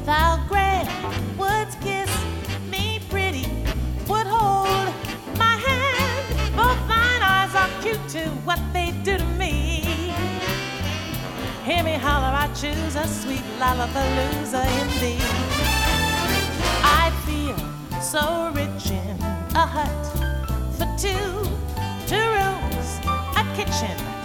thou great wouldst kiss me pretty, would hold my hand. Both thine eyes are cute to what they do to me. Hear me holler, I choose a sweet lollapalooza in thee. I feel so rich in a hut for two rooms, a kitchen,